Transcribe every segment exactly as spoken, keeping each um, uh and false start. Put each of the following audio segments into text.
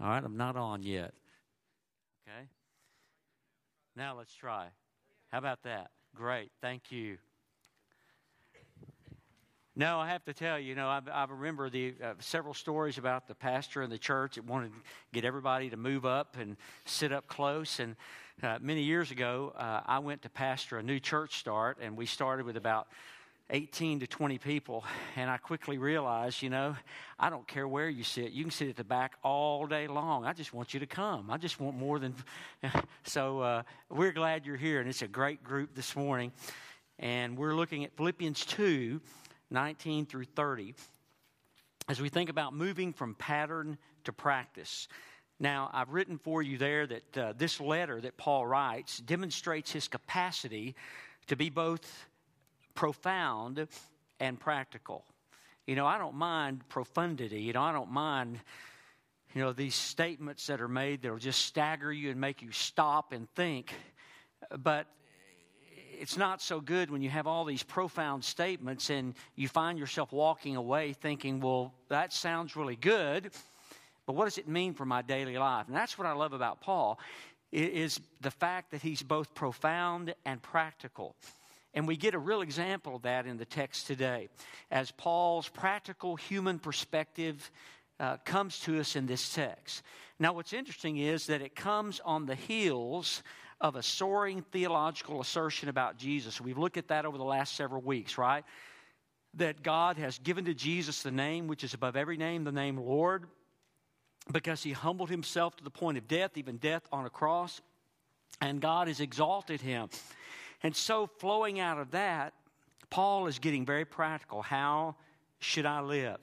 All right, I'm not on yet. Okay. Now let's try. How about that? Great. Thank you. No, I have to tell you, you know, I, I remember the uh, several stories about the pastor in the church that wanted to get everybody to move up and sit up close. And uh, many years ago, uh, I went to pastor a new church start, and we started with about eighteen to twenty people. And I quickly realized, you know, I don't care where you sit. You can sit at the back all day long. I just want you to come. I just want more than... So uh, we're glad you're here, and it's a great group this morning. And we're looking at Philippians two, nineteen through thirty, as we think about moving from pattern to practice. Now, I've written for you there that uh, this letter that Paul writes demonstrates his capacity to be both profound and practical. You know, I don't mind profundity. You know, I don't mind, you know, these statements that are made that will just stagger you and make you stop and think. But it's not so good when you have all these profound statements and you find yourself walking away thinking, well, that sounds really good, but what does it mean for my daily life? And that's what I love about Paul, is the fact that he's both profound and practical. And we get a real example of that in the text today, as Paul's practical human perspective uh, comes to us in this text. Now, what's interesting is that it comes on the heels of a soaring theological assertion about Jesus. We've looked at that over the last several weeks, right? That God has given to Jesus the name which is above every name, the name Lord, because he humbled himself to the point of death, even death on a cross, and God has exalted him. And so flowing out of that, Paul is getting very practical. How should I live?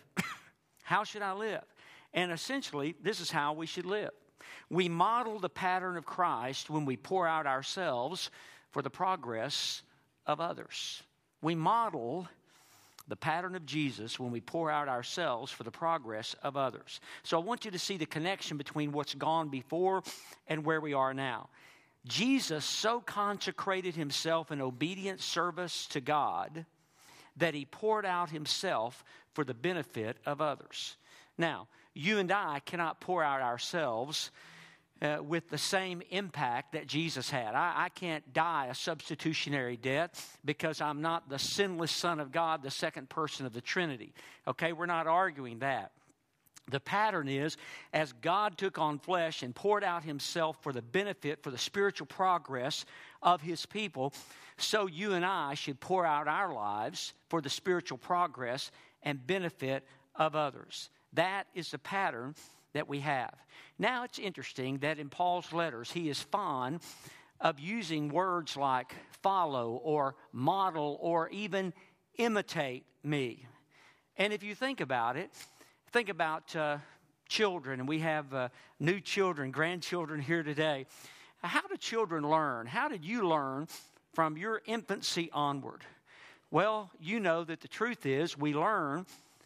How should I live? And essentially, this is how we should live. We model the pattern of Christ when we pour out ourselves for the progress of others. We model the pattern of Jesus when we pour out ourselves for the progress of others. So I want you to see the connection between what's gone before and where we are now. Jesus so consecrated himself in obedient service to God that he poured out himself for the benefit of others. Now, you and I cannot pour out ourselves uh, with the same impact that Jesus had. I, I can't die a substitutionary death because I'm not the sinless Son of God, the second person of the Trinity. Okay, we're not arguing that. The pattern is, as God took on flesh and poured out himself for the benefit, for the spiritual progress of his people, so you and I should pour out our lives for the spiritual progress and benefit of others. That is the pattern that we have. Now, it's interesting that in Paul's letters, he is fond of using words like follow or model or even imitate me. And if you think about it, think about uh, children, and we have uh, new children, grandchildren here today. How do children learn? How did you learn from your infancy onward? Well, you know that the truth is we learn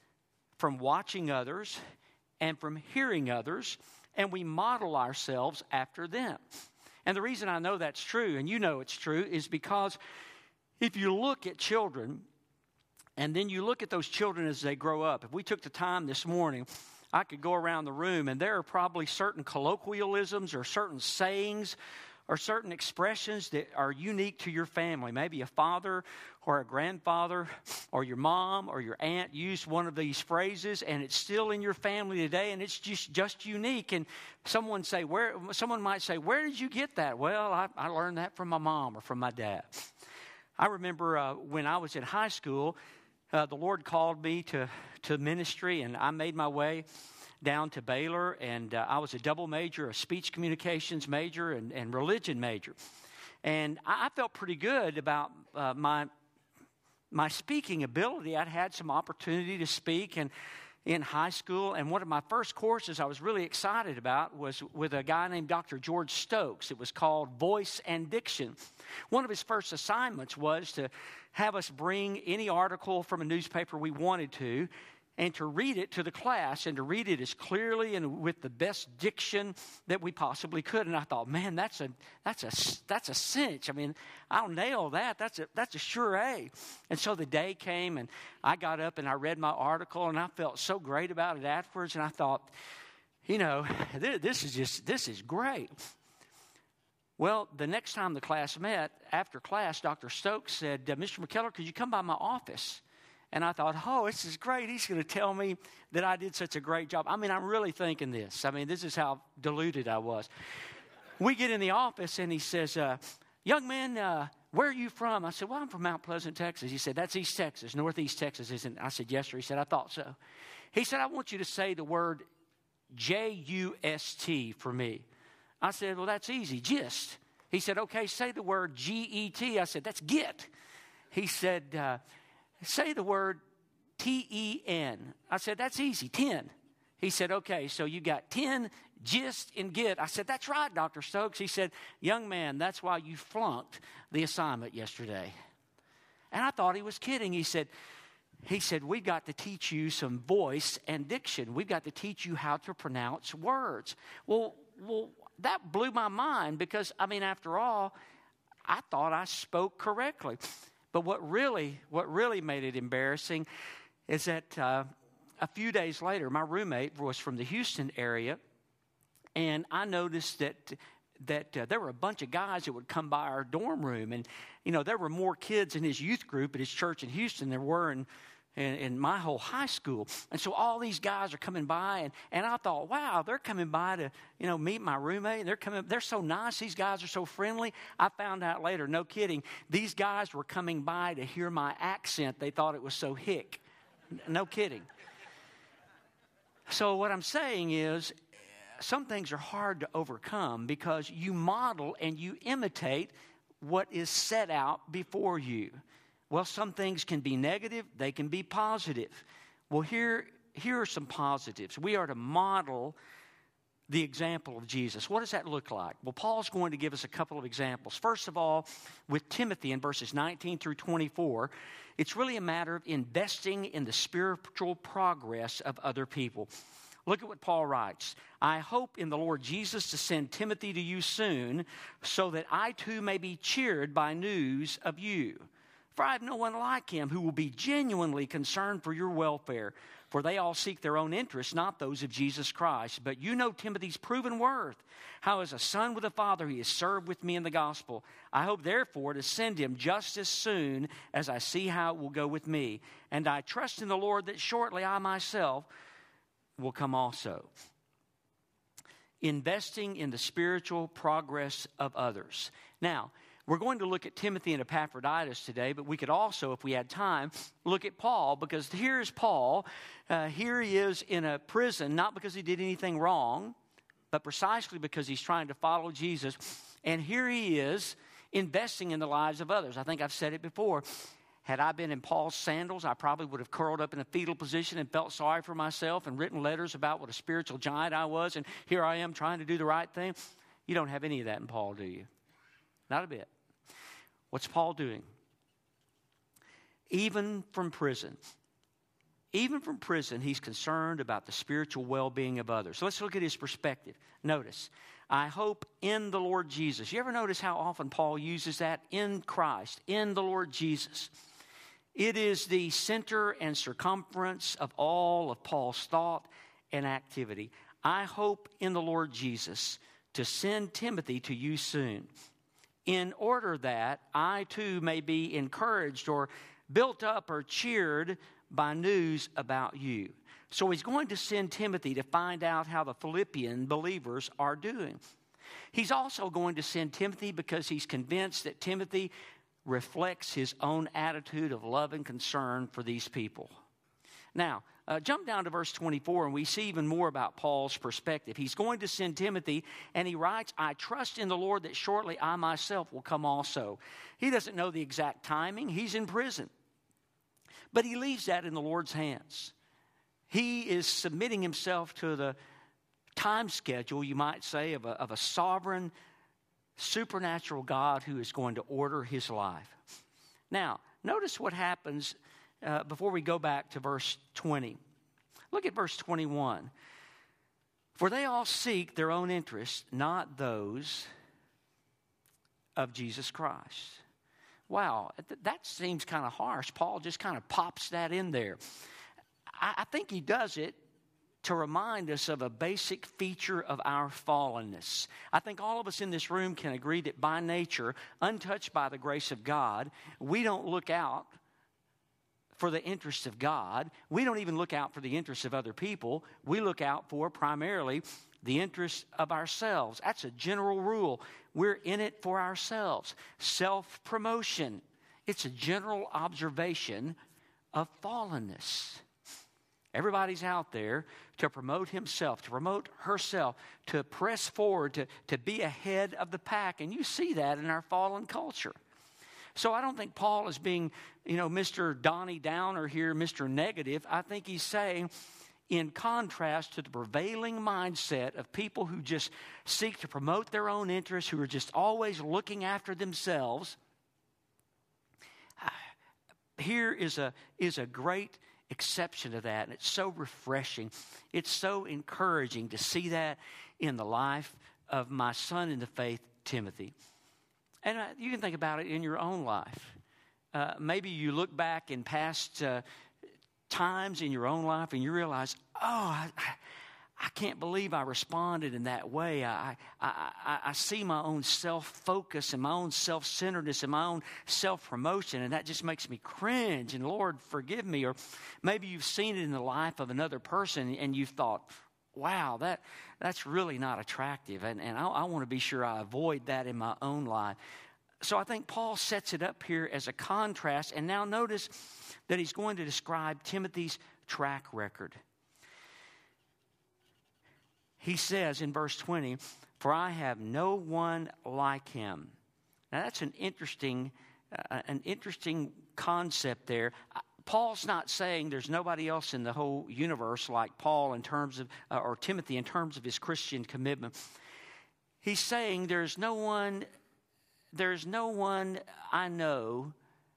from watching others and from hearing others, and we model ourselves after them. And the reason I know that's true, and you know it's true, is because if you look at children, and then you look at those children as they grow up. If we took the time this morning, I could go around the room, and there are probably certain colloquialisms or certain sayings or certain expressions that are unique to your family. Maybe a father or a grandfather or your mom or your aunt used one of these phrases, and it's still in your family today, and it's just, just unique. And someone say, where? Someone might say, where did you get that? Well, I, I learned that from my mom or from my dad. I remember uh, when I was in high school, uh, the Lord called me to, to ministry, and I made my way down to Baylor, and uh, I was a double major, a speech communications major, and, and religion major. And I, I felt pretty good about uh, my my speaking ability. I'd had some opportunity to speak and in high school, and one of my first courses I was really excited about was with a guy named Doctor George Stokes. It was called Voice and Diction. One of his first assignments was to have us bring any article from a newspaper we wanted to, and to read it to the class, and to read it as clearly and with the best diction that we possibly could. And I thought, man, that's a that's a that's a cinch. I mean, I'll nail that. That's a that's a sure A. And so the day came, and I got up and I read my article, and I felt so great about it afterwards. And I thought, you know, this is just, this is great. Well, the next time the class met, after class, Doctor Stokes said, uh, Mister McKellar, could you come by my office? And I thought, oh, this is great. He's going to tell me that I did such a great job. I mean, I'm really thinking this. I mean, this is how deluded I was. We get in the office, and he says, uh, young man, uh, where are you from? I said, well, I'm from Mount Pleasant, Texas. He said, that's East Texas, Northeast Texas, isn't it? I said, yes, sir. He said, I thought so. He said, I want you to say the word J U S T for me. I said, well, that's easy, gist. He said, okay, say the word G E T. I said, that's get. He said, uh, say the word T E N. I said, that's easy, ten. He said, okay, so you got ten, gist, and get. I said, that's right, Doctor Stokes. He said, young man, that's why you flunked the assignment yesterday. And I thought he was kidding. He said, he said, we've got to teach you some voice and diction. We've got to teach you how to pronounce words. Well, well, that blew my mind because, I mean, after all, I thought I spoke correctly. But what really, what really made it embarrassing is that uh, a few days later, my roommate was from the Houston area, and I noticed that that uh, there were a bunch of guys that would come by our dorm room, and you know there were more kids in his youth group at his church in Houston than there were in. In, in my whole high school. And so all these guys are coming by, and, and I thought, wow, they're coming by to, you know, meet my roommate. They're coming, they're so nice. These guys are so friendly. I found out later, no kidding, these guys were coming by to hear my accent. They thought it was so hick. No kidding. So what I'm saying is, some things are hard to overcome because you model and you imitate what is set out before you. Well, some things can be negative, they can be positive. Well, here, here are some positives. We are to model the example of Jesus. What does that look like? Well, Paul's going to give us a couple of examples. First of all, with Timothy in verses nineteen through twenty-four, it's really a matter of investing in the spiritual progress of other people. Look at what Paul writes. I hope in the Lord Jesus to send Timothy to you soon, so that I too may be cheered by news of you. For I have no one like him who will be genuinely concerned for your welfare. For they all seek their own interests, not those of Jesus Christ. But you know Timothy's proven worth, how as a son with a father he has served with me in the gospel. I hope therefore to send him just as soon as I see how it will go with me. And I trust in the Lord that shortly I myself will come also. Investing in the spiritual progress of others. Now, we're going to look at Timothy and Epaphroditus today, but we could also, if we had time, look at Paul, because here's Paul. Uh, here he is in a prison, not because he did anything wrong, but precisely because he's trying to follow Jesus. And here he is investing in the lives of others. I think I've said it before. Had I been in Paul's sandals, I probably would have curled up in a fetal position and felt sorry for myself and written letters about what a spiritual giant I was, and here I am trying to do the right thing. You don't have any of that in Paul, do you? Not a bit. What's Paul doing? Even from prison, even from prison, he's concerned about the spiritual well-being of others. So let's look at his perspective. Notice, I hope in the Lord Jesus. You ever notice how often Paul uses that? In Christ, in the Lord Jesus. It is the center and circumference of all of Paul's thought and activity. I hope in the Lord Jesus to send Timothy to you soon, in order that I too may be encouraged or built up or cheered by news about you. So he's going to send Timothy to find out how the Philippian believers are doing. He's also going to send Timothy because he's convinced that Timothy reflects his own attitude of love and concern for these people. Now, uh, jump down to verse twenty-four, and we see even more about Paul's perspective. He's going to send Timothy, and he writes, I trust in the Lord that shortly I myself will come also. He doesn't know the exact timing. He's in prison. But he leaves that in the Lord's hands. He is submitting himself to the time schedule, you might say, of a, of a sovereign, supernatural God who is going to order his life. Now, notice what happens Uh, before we go back to verse twenty. Look at verse twenty-one. For they all seek their own interests, not those of Jesus Christ. Wow, that seems kind of harsh. Paul just kind of pops that in there. I, I think he does it to remind us of a basic feature of our fallenness. I think all of us in this room can agree that by nature, untouched by the grace of God, we don't look out for the interests of God. We don't even look out for the interests of other people. We look out for primarily the interests of ourselves. That's a general rule. We're in it for ourselves. Self-promotion. It's a general observation of fallenness. Everybody's out there to promote himself, to promote herself, to press forward, to, to be ahead of the pack. And you see that in our fallen culture. So I don't think Paul is being, you know, Mister Donnie Downer here, Mister Negative. I think he's saying, in contrast to the prevailing mindset of people who just seek to promote their own interests, who are just always looking after themselves, here is a, is a great exception to that, and it's so refreshing. It's so encouraging to see that in the life of my son in the faith, Timothy. And uh, you can think about it in your own life. Uh, maybe you look back in past uh, times in your own life and you realize, oh, I, I can't believe I responded in that way. I, I, I, I see my own self-focus and my own self-centeredness and my own self-promotion, and that just makes me cringe, and Lord, forgive me. Or maybe you've seen it in the life of another person and you've thought, wow, that that's really not attractive, and, and I, I want to be sure I avoid that in my own life. So I think Paul sets it up here as a contrast, and now notice that he's going to describe Timothy's track record. He says in verse twenty, "For I have no one like him." Now that's an interesting, uh, an interesting concept there. Paul's not saying there's nobody else in the whole universe like Paul in terms of, uh, or Timothy in terms of his Christian commitment. He's saying there's no one, there's no one I know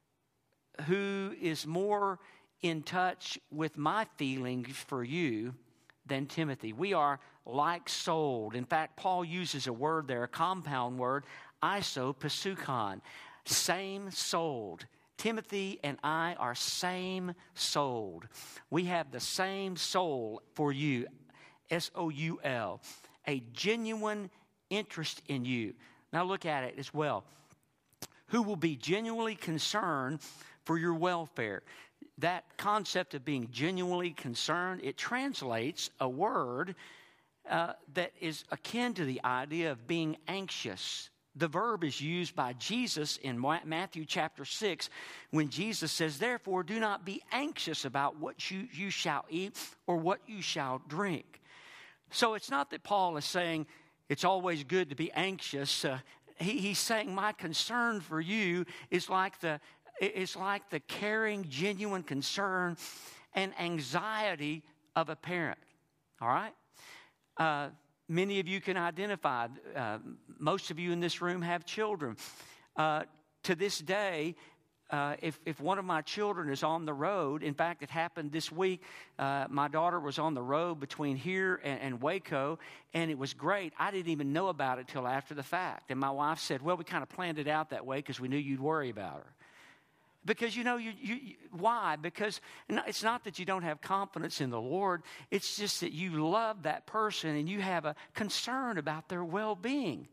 who is more in touch with my feelings for you than Timothy. We are like-souled. In fact, Paul uses a word there, a compound word, isopsukon, same-souled. Timothy and I are same-souled. We have the same soul for you, S O U L, a genuine interest in you. Now look at it as well. Who will be genuinely concerned for your welfare. That concept of being genuinely concerned, it translates a word uh, that is akin to the idea of being anxious. The verb is used by Jesus in Matthew chapter six when Jesus says, "Therefore, do not be anxious about what you, you shall eat or what you shall drink." So it's not that Paul is saying it's always good to be anxious. Uh, he, he's saying my concern for you is like the It's like the caring, genuine concern and anxiety of a parent. All right? Uh, many of you can identify. Uh, most of you in this room have children. Uh, to this day, uh, if, if one of my children is on the road, in fact, it happened this week. Uh, my daughter was on the road between here and, and Waco, and it was great. I didn't even know about it till after the fact. And my wife said, "Well, we kind of planned it out that way because we knew you'd worry about her." Because, you know, you, you, you, why? Because it's not that you don't have confidence in the Lord. It's just that you love that person and you have a concern about their well-being.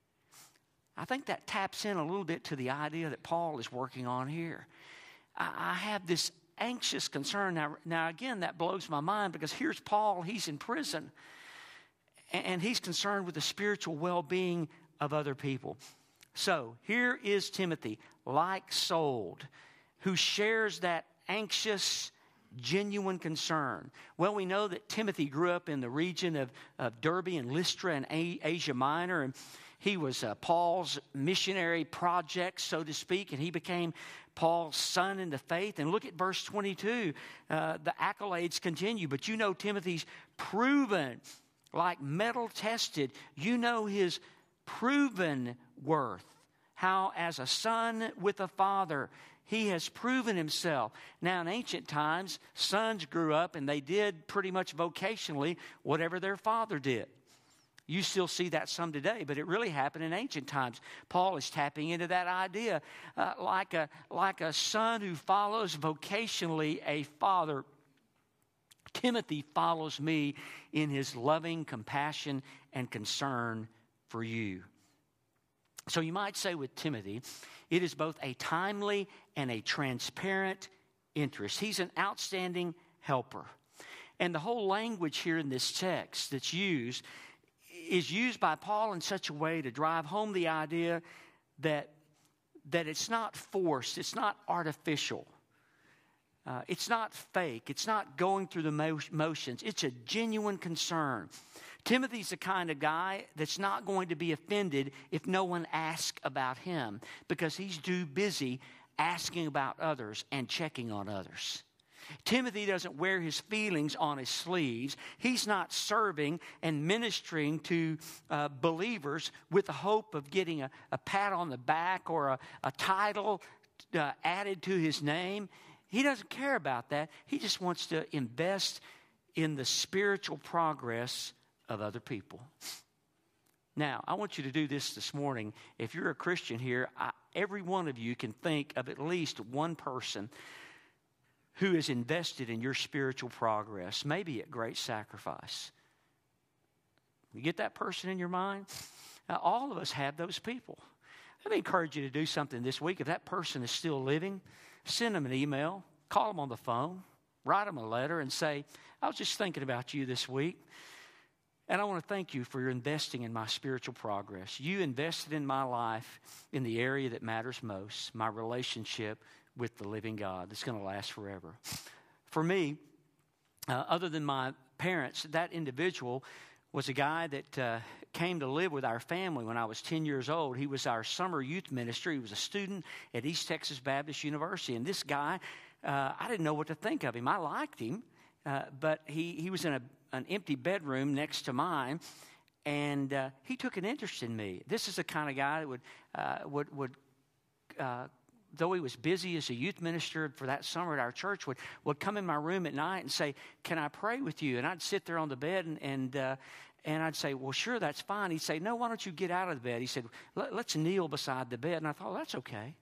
I think that taps in a little bit to the idea that Paul is working on here. I, I have this anxious concern. Now, now, again, that blows my mind because here's Paul. He's in prison. And, and he's concerned with the spiritual well-being of other people. So here is Timothy, like-souled, who shares that anxious, genuine concern. Well, we know that Timothy grew up in the region of, of Derbe and Lystra and Asia Minor, and he was uh, Paul's missionary project, so to speak, and he became Paul's son in the faith. And look at verse twenty-two. Uh, the accolades continue, but you know Timothy's proven, like metal tested. You know his proven worth. How as a son with a father, he has proven himself. Now, in ancient times, sons grew up and they did pretty much vocationally whatever their father did. You still see that some today, but it really happened in ancient times. Paul is tapping into that idea. Uh, like a, like a son who follows vocationally a father. Timothy follows me in his loving compassion and concern for you. So you might say with Timothy, it is both a timely and a transparent interest. He's an outstanding helper. And the whole language here in this text that's used is used by Paul in such a way to drive home the idea that, that it's not forced, it's not artificial. Uh, it's not fake. It's not going through the mo- motions. It's a genuine concern. Timothy's the kind of guy that's not going to be offended if no one asks about him, because he's too busy asking about others and checking on others. Timothy doesn't wear his feelings on his sleeves. He's not serving and ministering to uh, believers with the hope of getting a, a pat on the back or a, a title uh, added to his name. He doesn't care about that. He just wants to invest in the spiritual progress of other people. Now, I want you to do this this morning. If you're a Christian here, I, every one of you can think of at least one person who is invested in your spiritual progress, maybe at great sacrifice. You get that person in your mind? Now, all of us have those people. Let me encourage you to do something this week. If that person is still living, send them an email, call them on the phone, write them a letter and say, I was just thinking about you this week, and I want to thank you for your investing in my spiritual progress. You invested in my life in the area that matters most, my relationship with the living God that's going to last forever. For me, uh, other than my parents, that individual was a guy that uh, came to live with our family when I was ten years old. He was our summer youth minister. He was a student at East Texas Baptist University. And this guy, uh, I didn't know what to think of him. I liked him, uh, but he, he was in a, an empty bedroom next to mine, and uh, he took an interest in me. This is the kind of guy that would, uh, would, would uh, though he was busy as a youth minister for that summer at our church, would, would come in my room at night and say, can I pray with you? And I'd sit there on the bed and and, uh, and I'd say, well, sure, that's fine. He'd say, no, why don't you get out of the bed? He said, let's kneel beside the bed. And I thought, oh, that's okay.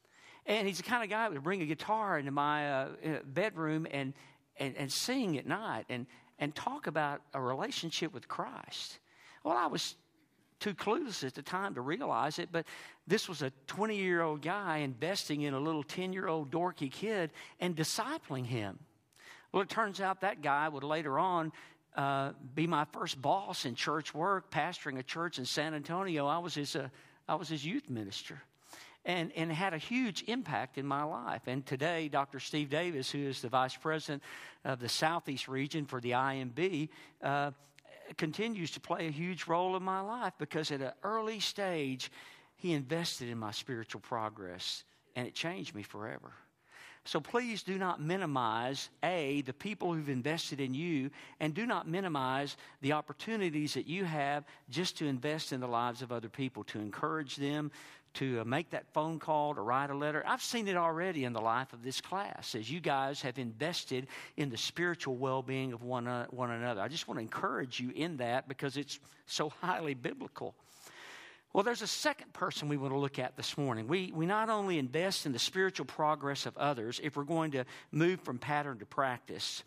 And he's the kind of guy that would bring a guitar into my uh, bedroom and, and, and sing at night and, and talk about a relationship with Christ. Well, I was too clueless at the time to realize it, but this was a twenty-year-old guy investing in a little ten-year-old dorky kid and discipling him. Well, it turns out that guy would later on uh, be my first boss in church work, pastoring a church in San Antonio. I was his, uh, I was his youth minister, and and had a huge impact in my life. And today, Doctor Steve Davis, who is the vice president of the Southeast region for the I M B, uh, continues to play a huge role in my life because at an early stage, he invested in my spiritual progress, and it changed me forever. So please do not minimize, A, the people who've invested in you, and do not minimize the opportunities that you have just to invest in the lives of other people, to encourage them, to make that phone call, to write a letter. I've seen it already in the life of this class as you guys have invested in the spiritual well-being of one, uh, one another. I just want to encourage you in that because it's so highly biblical. Well, there's a second person we want to look at this morning. We, we not only invest in the spiritual progress of others if we're going to move from pattern to practice,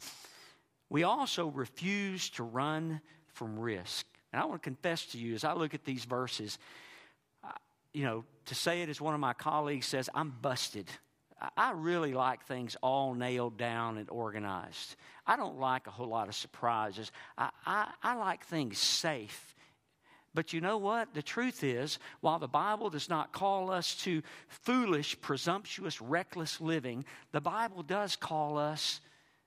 we also refuse to run from risk. And I want to confess to you as I look at these verses, you know, to say it as one of my colleagues says, I'm busted. I really like things all nailed down and organized. I don't like a whole lot of surprises. I, I, I like things safe. But you know what? The truth is, while the Bible does not call us to foolish, presumptuous, reckless living, the Bible does call us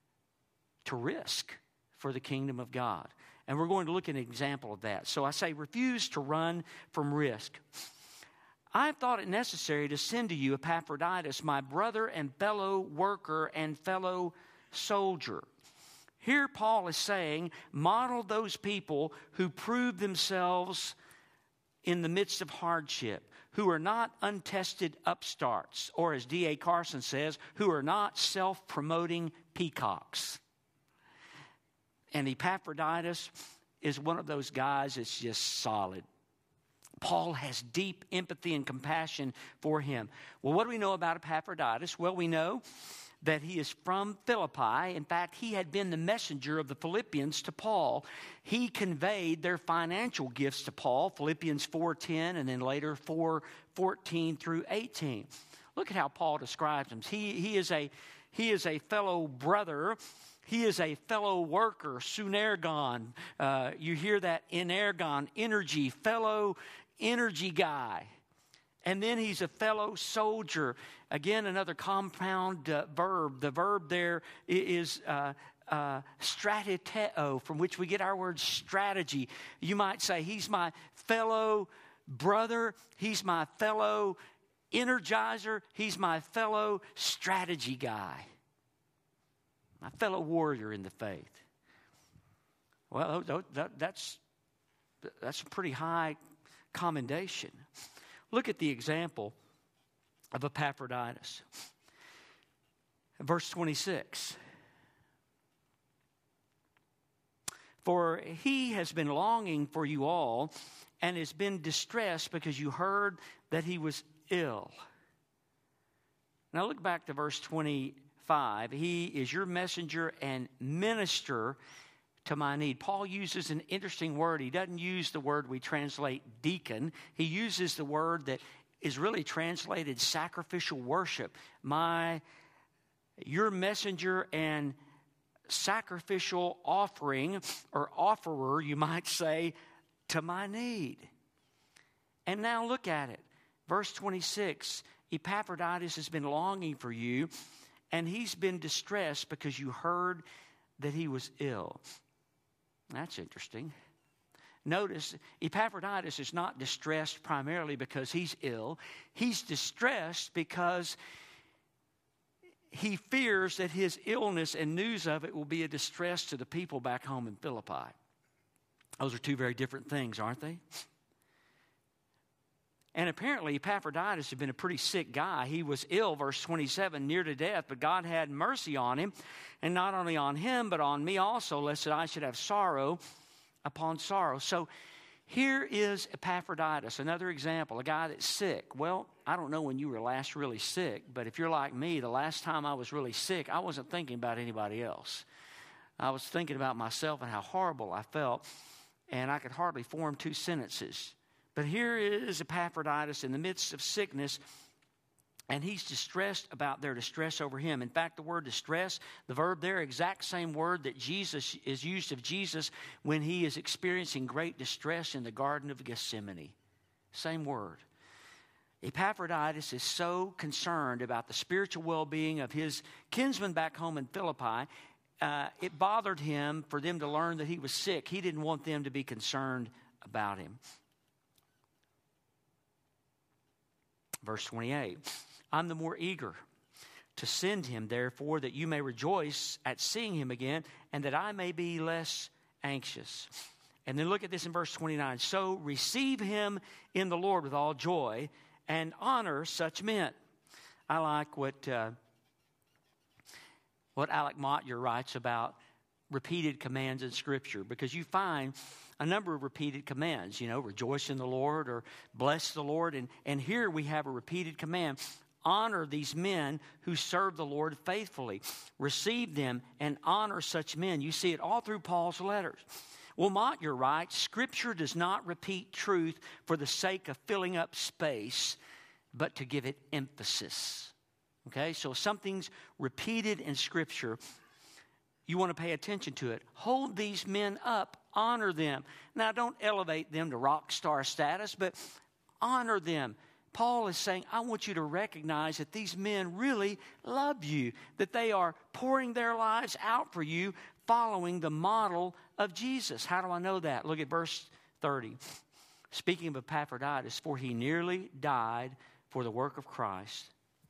to risk for the kingdom of God. And we're going to look at an example of that. So I say refuse to run from risk. I thought it necessary to send to you Epaphroditus, my brother and fellow worker and fellow soldier. Here Paul is saying, model those people who prove themselves in the midst of hardship, who are not untested upstarts, or as D A Carson says, who are not self-promoting peacocks. And Epaphroditus is one of those guys that's just solid. Paul has deep empathy and compassion for him. Well, what do we know about Epaphroditus? Well, we know that he is from Philippi. In fact, he had been the messenger of the Philippians to Paul. He conveyed their financial gifts to Paul, Philippians four ten, and then later four fourteen through eighteen. Look at how Paul describes him. He, he, is a, he is a fellow brother. He is a fellow worker, sunergon. Uh, you hear that, energon, energy, fellow energy guy. And then he's a fellow soldier. Again, another compound uh, verb. The verb there is uh, uh, stratiteo, from which we get our word strategy. You might say, he's my fellow brother. He's my fellow energizer. He's my fellow strategy guy. My fellow warrior in the faith. Well, that's, that's a pretty high commendation. Look at the example of Epaphroditus. Verse twenty-six. For he has been longing for you all and has been distressed because you heard that he was ill. Now look back to verse twenty-five. He is your messenger and minister to my need. Paul uses an interesting word. He doesn't use the word we translate deacon. He uses the word that is really translated sacrificial worship. My, your messenger and sacrificial offering or offerer, you might say, to my need. And now look at it. Verse twenty-six, Epaphroditus has been longing for you, and he's been distressed because you heard that he was ill. That's interesting. Notice, Epaphroditus is not distressed primarily because he's ill. He's distressed because he fears that his illness and news of it will be a distress to the people back home in Philippi. Those are two very different things, aren't they? And apparently Epaphroditus had been a pretty sick guy. He was ill, verse twenty-seven, near to death, but God had mercy on him, and not only on him, but on me also, lest I should have sorrow upon sorrow. So here is Epaphroditus, another example, a guy that's sick. Well, I don't know when you were last really sick, but if you're like me, the last time I was really sick, I wasn't thinking about anybody else. I was thinking about myself and how horrible I felt, and I could hardly form two sentences. But here is Epaphroditus in the midst of sickness, and he's distressed about their distress over him. In fact, the word distress, the verb there, exact same word that Jesus is used of Jesus when he is experiencing great distress in the Garden of Gethsemane. Same word. Epaphroditus is so concerned about the spiritual well-being of his kinsmen back home in Philippi, uh, it bothered him for them to learn that he was sick. He didn't want them to be concerned about him. Verse twenty-eight, I'm the more eager to send him, therefore, that you may rejoice at seeing him again, and that I may be less anxious. And then look at this in verse twenty-nine. So receive him in the Lord with all joy, and honor such men. I like what, uh, what Alec Motyer writes about repeated commands in Scripture, because you find a number of repeated commands, you know, rejoice in the Lord or bless the Lord. And, and here we have a repeated command. Honor these men who serve the Lord faithfully. Receive them and honor such men. You see it all through Paul's letters. Well, Motyer writes, Scripture does not repeat truth for the sake of filling up space, but to give it emphasis. Okay, so if something's repeated in Scripture, you want to pay attention to it. Hold these men up. Honor them. Now, don't elevate them to rock star status, but honor them. Paul is saying, I want you to recognize that these men really love you, that they are pouring their lives out for you, following the model of Jesus. How do I know that? Look at verse thirty. Speaking of Epaphroditus, for he nearly died for the work of Christ,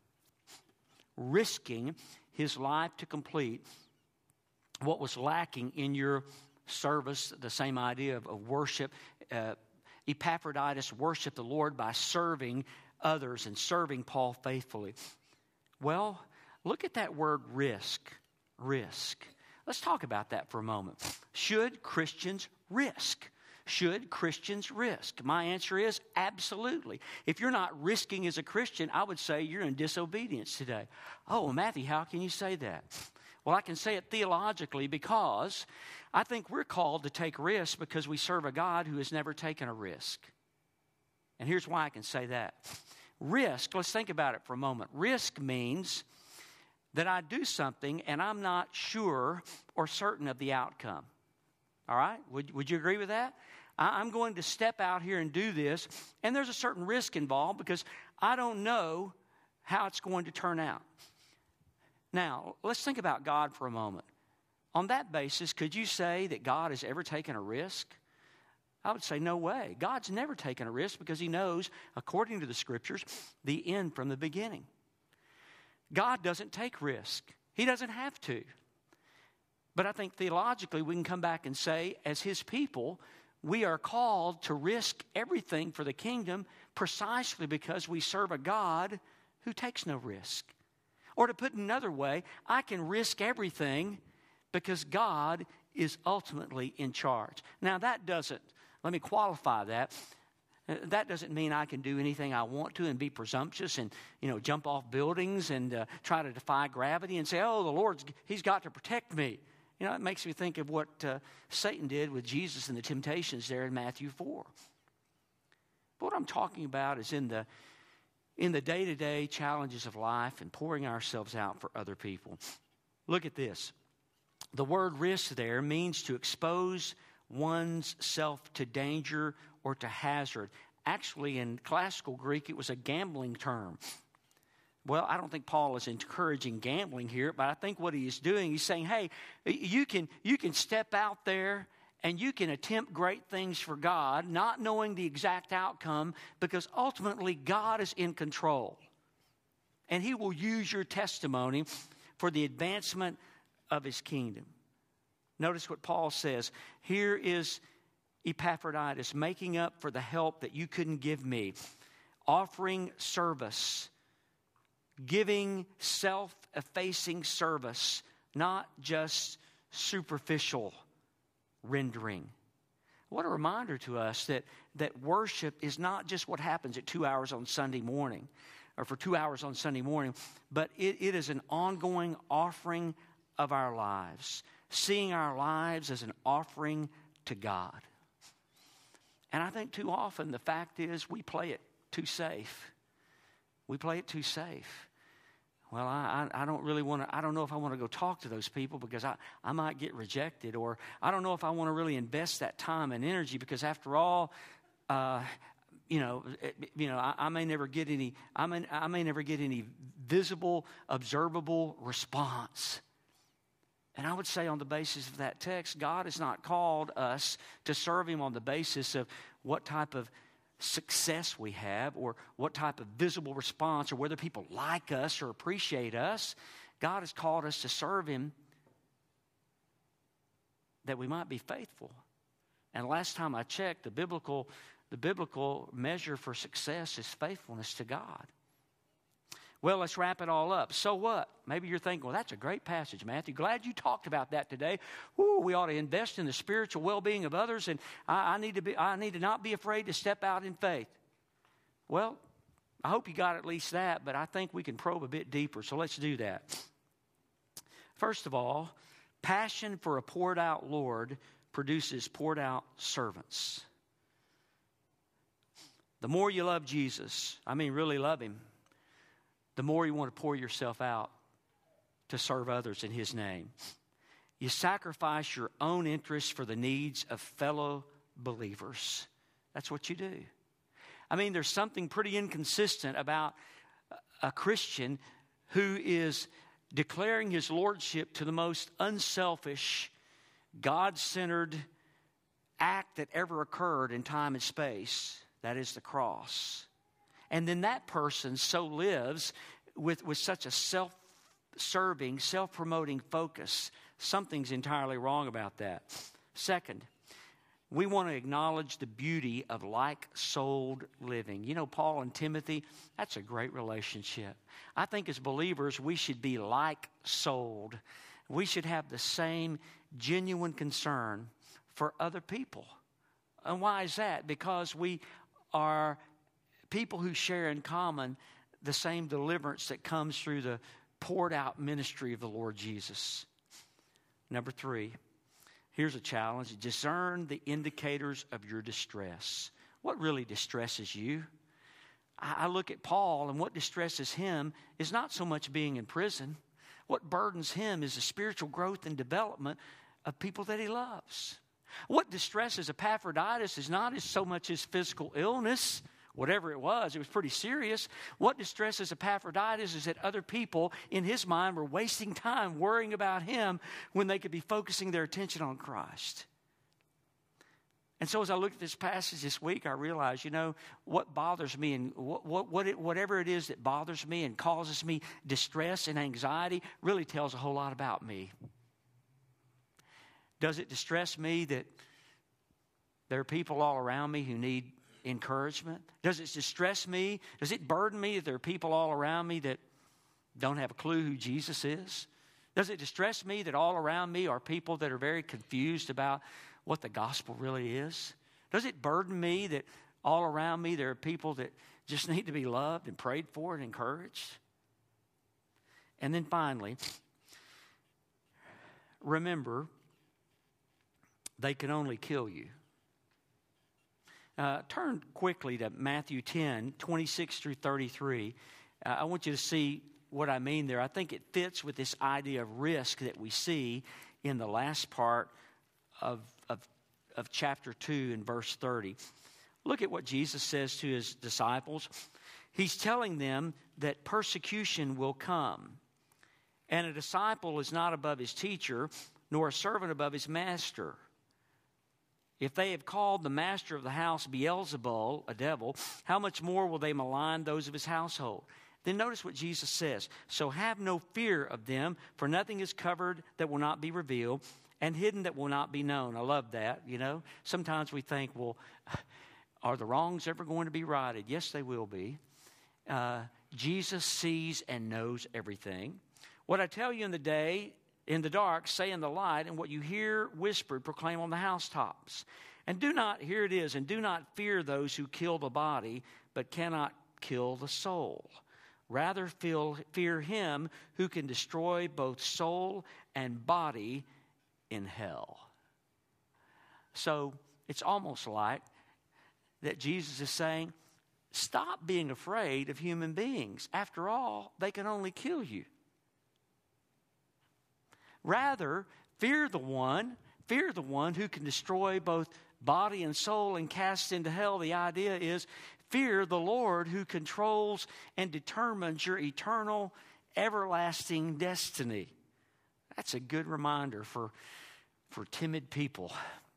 risking his life to complete what was lacking in your service. The same idea of, of worship. Uh, Epaphroditus worshiped the Lord by serving others and serving Paul faithfully. Well, look at that word risk. Risk. Let's talk about that for a moment. Should Christians risk? Should Christians risk? My answer is absolutely. If you're not risking as a Christian, I would say you're in disobedience today. Oh, well, Matthew, how can you say that? Well, I can say it theologically because I think we're called to take risks because we serve a God who has never taken a risk. And here's why I can say that. Risk, let's think about it for a moment. Risk means that I do something and I'm not sure or certain of the outcome. All right? Would, would you agree with that? I, I'm going to step out here and do this, and there's a certain risk involved because I don't know how it's going to turn out. Now, let's think about God for a moment. On that basis, could you say that God has ever taken a risk? I would say no way. God's never taken a risk because he knows, according to the Scriptures, the end from the beginning. God doesn't take risk. He doesn't have to. But I think theologically we can come back and say, as his people, we are called to risk everything for the kingdom precisely because we serve a God who takes no risk. Or to put it another way, I can risk everything because God is ultimately in charge. Now that doesn't, let me qualify that. That doesn't mean I can do anything I want to and be presumptuous and, you know, jump off buildings and uh, try to defy gravity and say, oh, the Lord's, he's got to protect me. You know, it makes me think of what uh, Satan did with Jesus and the temptations there in Matthew four. But what I'm talking about is in the in the day-to-day challenges of life and pouring ourselves out for other people. Look at this. The word risk there means to expose one's self to danger or to hazard. Actually, in classical Greek, it was a gambling term. Well, I don't think Paul is encouraging gambling here, but I think what he is doing, he's saying, hey, you can, you can step out there and you can attempt great things for God, not knowing the exact outcome, because ultimately God is in control. And he will use your testimony for the advancement of his kingdom. Notice what Paul says. Here is Epaphroditus making up for the help that you couldn't give me, offering service, giving self-effacing service, not just superficial rendering. What a reminder to us that, that worship is not just what happens at two hours on Sunday morning or for two hours on Sunday morning, but it, it is an ongoing offering of our lives, seeing our lives as an offering to God. And I think too often the fact is we play it too safe. We play it too safe. Well, I, I, I don't really want to, I don't know if I want to go talk to those people because I, I might get rejected, or I don't know if I want to really invest that time and energy because after all, uh, you know, you know, I, I may never get any, I may, I may never get any visible, observable response. And I would say on the basis of that text, God has not called us to serve him on the basis of what type of success we have or what type of visible response or whether people like us or appreciate us. God has called us to serve him that we might be faithful. And last time I checked, the biblical, the biblical measure for success is faithfulness to God. Well, let's wrap it all up. So what? Maybe you're thinking, well, that's a great passage, Matthew. Glad you talked about that today. Ooh, we ought to invest in the spiritual well-being of others, and I, I need to be, I need to not be afraid to step out in faith. Well, I hope you got at least that, but I think we can probe a bit deeper, so let's do that. First of all, passion for a poured-out Lord produces poured-out servants. The more you love Jesus, I mean really love him, the more you want to pour yourself out to serve others in his name. You sacrifice your own interests for the needs of fellow believers. That's what you do. I mean, there's something pretty inconsistent about a Christian who is declaring his lordship to the most unselfish, God-centered act that ever occurred in time and space. That is the cross. And then that person so lives with, with such a self-serving, self-promoting focus. Something's entirely wrong about that. Second, we want to acknowledge the beauty of like-souled living. You know, Paul and Timothy, that's a great relationship. I think as believers, we should be like-souled. We should have the same genuine concern for other people. And why is that? Because we are people who share in common the same deliverance that comes through the poured out ministry of the Lord Jesus. Number three, here's a challenge. Discern the indicators of your distress. What really distresses you? I look at Paul, and what distresses him is not so much being in prison. What burdens him is the spiritual growth and development of people that he loves. What distresses Epaphroditus is not as so much his physical illness, whatever it was, it was pretty serious. What distresses Epaphroditus is that other people in his mind were wasting time worrying about him when they could be focusing their attention on Christ. And so as I looked at this passage this week, I realized, you know, what bothers me and what, what, what it, whatever it is that bothers me and causes me distress and anxiety really tells a whole lot about me. Does it distress me that there are people all around me who need encouragement? Does it distress me? Does it burden me that there are people all around me that don't have a clue who Jesus is? Does it distress me that all around me are people that are very confused about what the gospel really is? Does it burden me that all around me there are people that just need to be loved and prayed for and encouraged? And then finally, remember, they can only kill you. Uh, turn quickly to Matthew ten, twenty-six through thirty-three. Uh, I want you to see what I mean there. I think it fits with this idea of risk that we see in the last part of, of, of chapter two and verse thirty. Look at what Jesus says to his disciples. He's telling them that persecution will come. And a disciple is not above his teacher, nor a servant above his master. If they have called the master of the house Beelzebul, a devil, how much more will they malign those of his household? Then notice what Jesus says. So have no fear of them, for nothing is covered that will not be revealed, and hidden that will not be known. I love that, you know. Sometimes we think, well, are the wrongs ever going to be righted? Yes, they will be. Uh, Jesus sees and knows everything. What I tell you in the day, in the dark, say in the light, and what you hear whispered, proclaim on the housetops. And do not, here it is, and do not fear those who kill the body, but cannot kill the soul. Rather feel, fear him who can destroy both soul and body in hell. So it's almost like that Jesus is saying, stop being afraid of human beings. After all, they can only kill you. Rather, fear the one, fear the one who can destroy both body and soul and cast into hell. The idea is fear the Lord who controls and determines your eternal, everlasting destiny. That's a good reminder for, for timid people,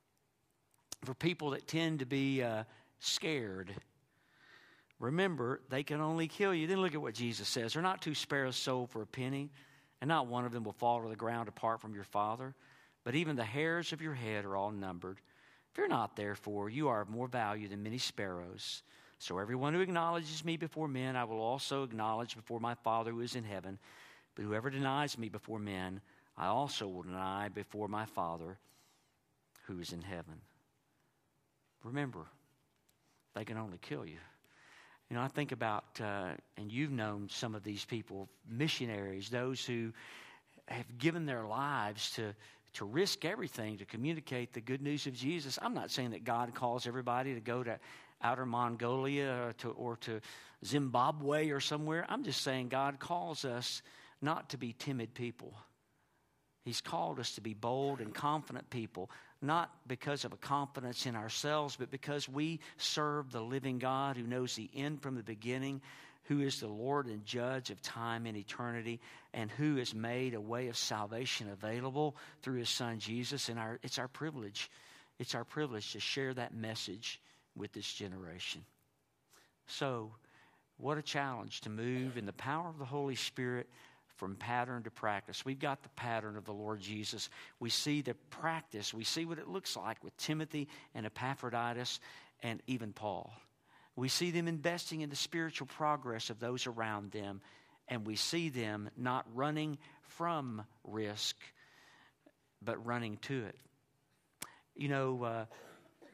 for people that tend to be uh, scared. Remember, they can only kill you. Then look at what Jesus says. They're not two sparrows sold for a penny, and not one of them will fall to the ground apart from your Father. But even the hairs of your head are all numbered. Fear not, therefore, you are of more value than many sparrows. So everyone who acknowledges me before men, I will also acknowledge before my Father who is in heaven. But whoever denies me before men, I also will deny before my Father who is in heaven. Remember, they can only kill you. You know, I think about, uh, and you've known some of these people, missionaries, those who have given their lives to, to risk everything to communicate the good news of Jesus. I'm not saying that God calls everybody to go to outer Mongolia or to, or to Zimbabwe or somewhere. I'm just saying God calls us not to be timid people. He's called us to be bold and confident people, not because of a confidence in ourselves, but because we serve the living God who knows the end from the beginning, who is the Lord and judge of time and eternity, and who has made a way of salvation available through his Son Jesus. And our, it's our privilege. It's our privilege to share that message with this generation. So, what a challenge to move in the power of the Holy Spirit from pattern to practice. We've got the pattern of the Lord Jesus. We see the practice. We see what it looks like with Timothy and Epaphroditus and even Paul. We see them investing in the spiritual progress of those around them, and we see them not running from risk, but running to it. You know, uh,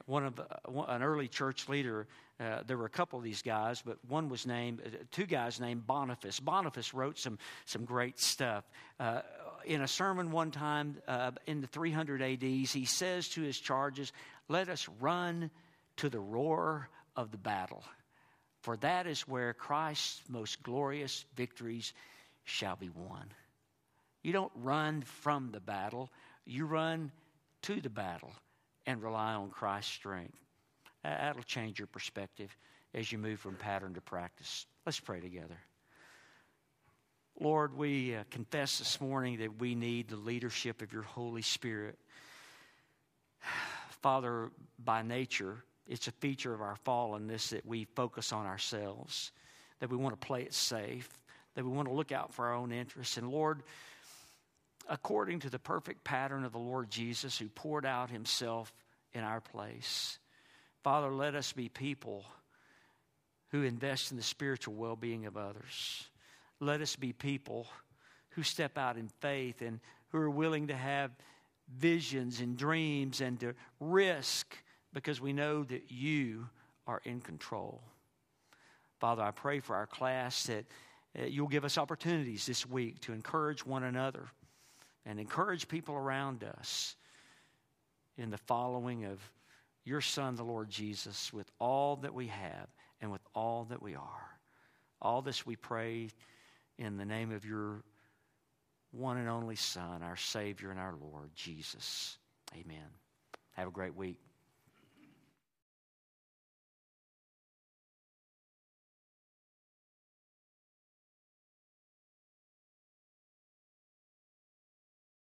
one of uh, one, an early church leader, uh, there were a couple of these guys, but one was named, uh, two guys named Boniface. Boniface wrote some, some great stuff. Uh, in a sermon one time uh, in the three hundred A Ds, he says to his charges, "Let us run to the roar of the battle, for that is where Christ's most glorious victories shall be won." You don't run from the battle, you run to the battle and rely on Christ's strength. That'll change your perspective as you move from pattern to practice. Let's pray together. Lord, we uh, confess this morning that we need the leadership of your Holy Spirit. Father, by nature, it's a feature of our fallenness that we focus on ourselves, that we want to play it safe, that we want to look out for our own interests. And Lord, according to the perfect pattern of the Lord Jesus, who poured out himself in our place, Father, let us be people who invest in the spiritual well-being of others. Let us be people who step out in faith and who are willing to have visions and dreams and to risk because we know that you are in control. Father, I pray for our class that uh, you'll give us opportunities this week to encourage one another and encourage people around us in the following of your Son, the Lord Jesus, with all that we have and with all that we are. All this we pray in the name of your one and only Son, our Savior and our Lord, Jesus. Amen. Have a great week.